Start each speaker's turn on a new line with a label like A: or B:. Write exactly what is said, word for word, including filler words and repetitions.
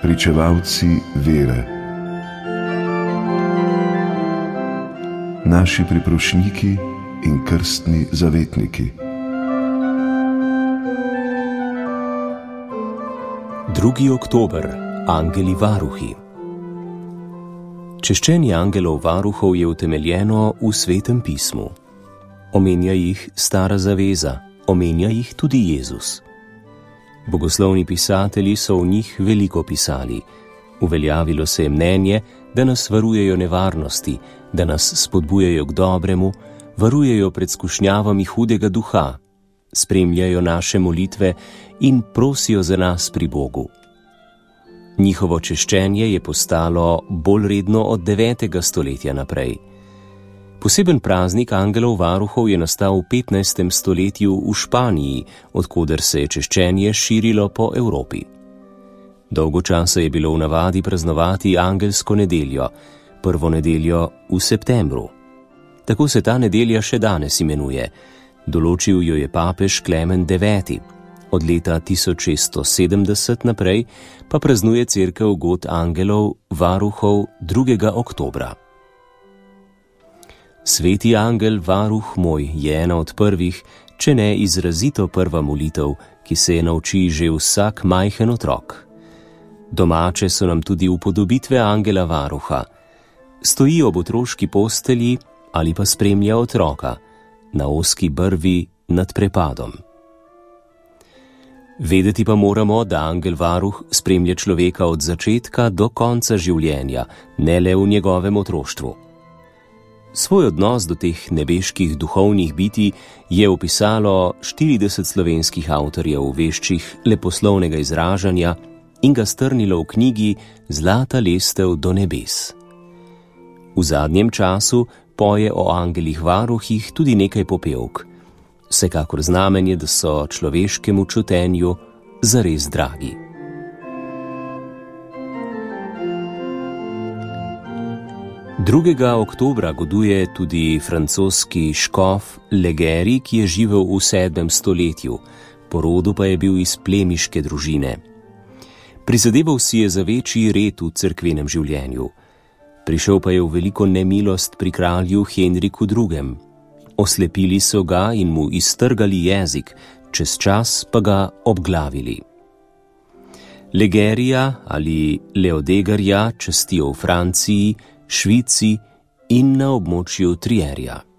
A: pričevalci vere, naši priprošniki in krstni zavetniki.
B: drugi oktober. Angeli varuhi. Češčenje angelov varuhov je utemeljeno v Svetem pismu. Omenja jih Stara zaveza, omenja jih tudi Jezus. Bogoslovni pisatelji so v njih veliko pisali. Uveljavilo se je mnenje, da nas varujejo nevarnosti, da nas spodbujajo k dobremu, varujejo pred skušnjavami hudega duha, spremljajo naše molitve in prosijo za nas pri Bogu. Njihovo češčenje je postalo bolj redno od devetega stoletja naprej. Poseben praznik angelov varuhov je nastal v petnajstem stoletju v Španiji, od koder se je češčenje širilo po Evropi. Dolgo časa je bilo v navadi praznovati angelsko nedeljo, prvo nedeljo v septembru. Tako se ta nedelja še danes imenuje. Določil jo je papež Klemen deveti. Od leta tisoč šeststo sedemdeset naprej pa praznuje cerkev god angelov varuhov drugega oktobra. Sveti angel varuh moj je ena od prvih, če ne izrazito prva molitev, ki se je nauči že vsak majhen otrok. Domače so nam tudi upodobitve angela varuha. Stoji ob otroški postelji ali pa spremlja otroka na ozki brvi nad prepadom. Vedeti pa moramo, da angel varuh spremlja človeka od začetka do konca življenja, ne le v njegovem otroštvu. Svoj odnos do teh nebeških duhovnih bitij je opisalo štirideset slovenskih avtorjev veščih leposlovnega izražanja in ga strnilo v knjigi Zlata lestev do nebes. V zadnjem času poje o angelih varuhih tudi nekaj popevk, vsekakor znamenje, da so človeškemu čutenju zares dragi. drugega oktobra goduje tudi francoski škof Legeri, ki je živel v sedmem stoletju, po rodu pa je bil iz plemiške družine. Prizadeval si je za večji red v cerkvenem življenju. Prišel pa je v veliko nemilost pri kralju Henriku drugem. Oslepili so ga in mu iztrgali jezik, čez čas pa ga obglavili. Legerija ali Leodegarja častijo v Franciji, Švici in na območju Trierja.